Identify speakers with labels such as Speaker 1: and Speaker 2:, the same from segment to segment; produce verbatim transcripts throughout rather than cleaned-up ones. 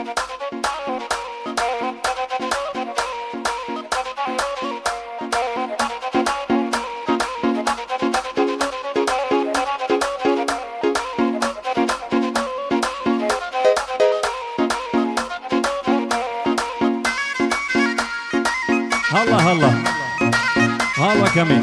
Speaker 1: هلا هلا هلا كمين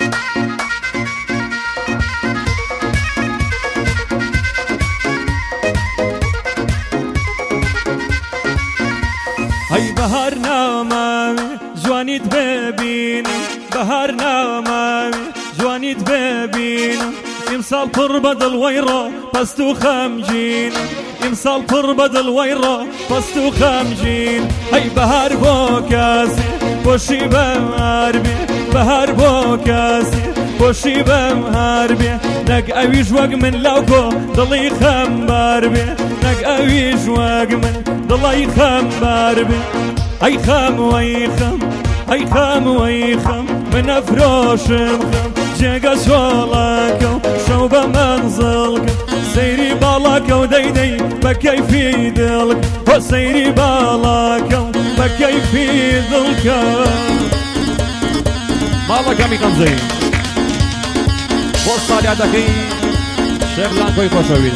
Speaker 1: هاي بهارنا ماوي جوانيت ببينا بهارنا ماوي جوانيت ببينا امسال تربد الويرة بستو خمجين امسال تربد الويرة بستو خمجين هاي بهار بوكاسي بوشي بهاربي بهار بوكاسي بوشي بهاربي نق اويش وق من لوكو ضلي خمباربي نق اويش وق من ضلي خمباربي اي خم ويخم اي خم ويخم من افروش مخم جيقا شولاكو شوبا منزلك سيري بالاكو ديدي بكيفي دلك وسيري بالاكو بكيفي دلك مالا كامي كمزي بوصالي عدكي شيخ لانكوي خوشويز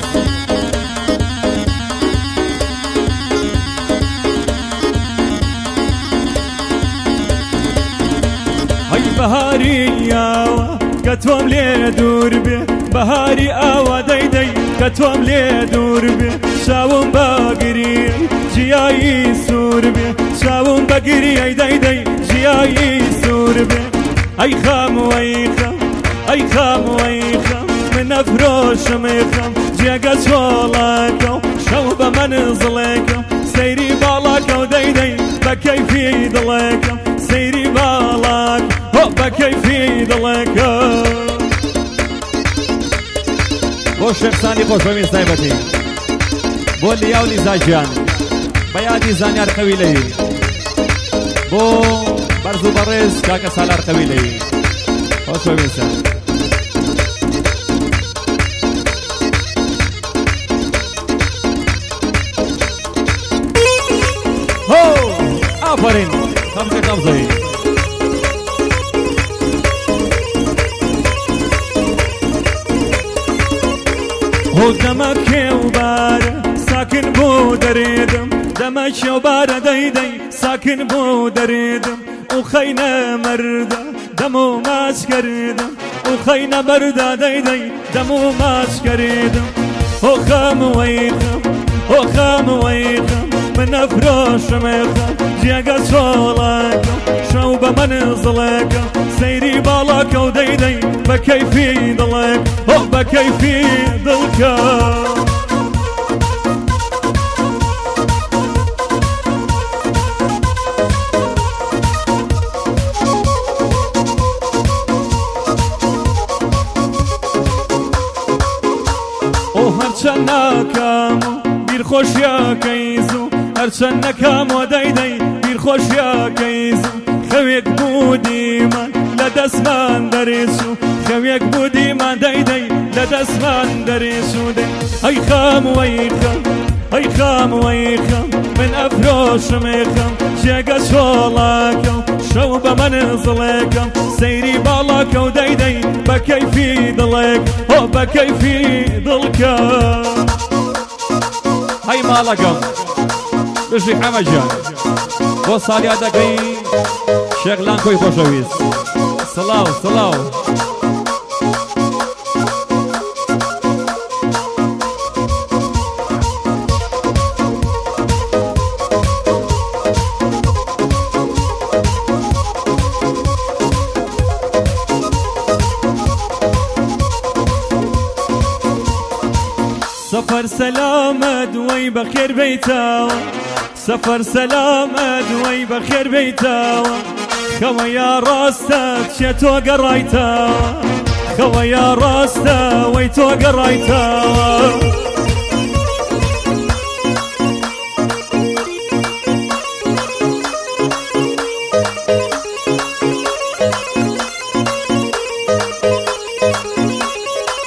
Speaker 1: هاي بهاري ياوا كتوم لي دور بي بهاري آوا ديدي كتوم لي دور بي شاوم باقري جياي سور بي شاوم باقري اي ديدي جياي سور بي اي خام ويخم اي خام ويخم من افروش ميخم جيقا شولاكو شوبا منزلكو سيري بالاكو ديدي بكيفي دلكو سيري بالاك هو بكيفي دلكو بو شيخ ثاني خوش بمين سايبتي بو لياولي زاجان بيادي زانيار قويلي بو برزو برز كاكا سالار قويلي خوش بمين سايبتي هو آفرين خمسة خمسة هو دمك وبارة ساكن بو دريدم دمك وبارة ديدي ساكن بو دريدم وخينا مردة دمو ماش كريدم وخينا مردة ديدي دمو ماش كريدم هو خام ويخم هو خام ويخم من افروش ميخم جيقا شولاكم شوبا منزلكم سيري بالاكو ديدي بكيفي دلك هو بكيفي دلك هرچن نکامو بیر خوش یا کیزو هرچن نکامو دایدای بیر خوش یا کیزو خویک بودی من لدست من دریسو خویک بودی من دایدای لدست من دریسو دی ای خام و ای خام ای خام و ای خام من افروش میخم جگا شولاکم شوب منزلكم سيري بالاك وديدي بكيفي ضلك هو بكيفي ضلك هاي مالكم بشي حمجان وصالي عدكي شغلان كوي خوشويز صلاو صلاو سفر سلامة دوي بخير بيتاوى سفر سلامة دوي بخير بيتاوى خويا راستك شتو قرايتاوى خويا راستك ويتو قرايتاوى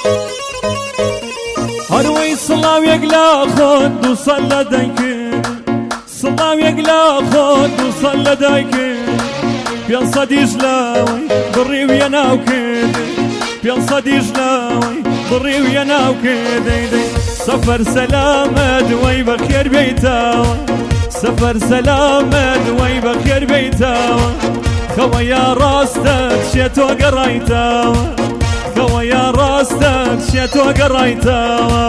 Speaker 1: هروي صلاة يقلا خد وصلى دنك ماوێک لا خۆت دووسەد لە دایکێ پێنسەدیش لاوەی بڕیویە ناوکێ پێنسەدیش لاوەی بڕیویە ناوکێ دەیدەی سەفەر سەلامەت وەی بەخێر بێیتەوە سەفەر سەلامەت وەی بەخێر بێیتەوە خەوە یا ڕاستە چێتۆ گەڕایتەوە خەوە یا ڕاستە چێتۆ گەڕایتەوە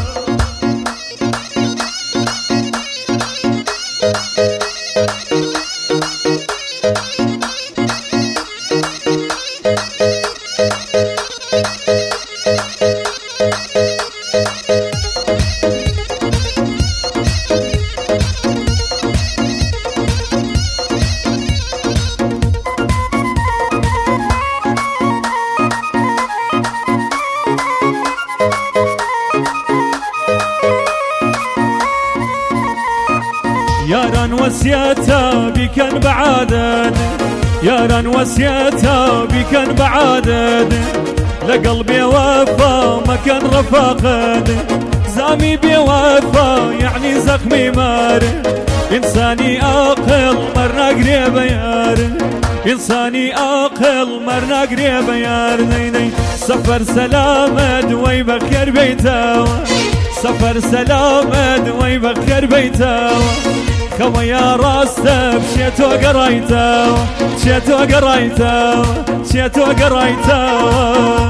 Speaker 1: ياران وسياتا بكن بعادد ياران وسياتا بكن بعادد لقلبي وفا ما كان رفاقد زامي بوفا يعني زخمي مار إنساني أقل مرنا قريب يار إنساني أقل مرنا قريب يار نيني سفر سلامد وي بخير بيتاو سفر سلامد وي بخير بيتاو خەوە یا ڕاستە بچێتۆ گەڕایتەوە چێتۆ گەڕایتەوە چێتۆ گەڕایتەوە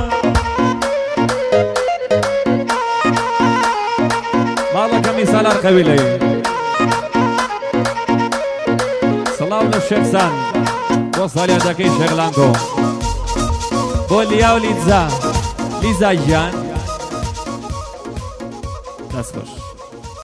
Speaker 1: ماڵەکەمی سالار قەویلەی سەڵاو لە شێخسان بۆ ساڵیادەکەی شێغلانگۆ بۆ لیا و لیزا لیزا گیان دەست خۆش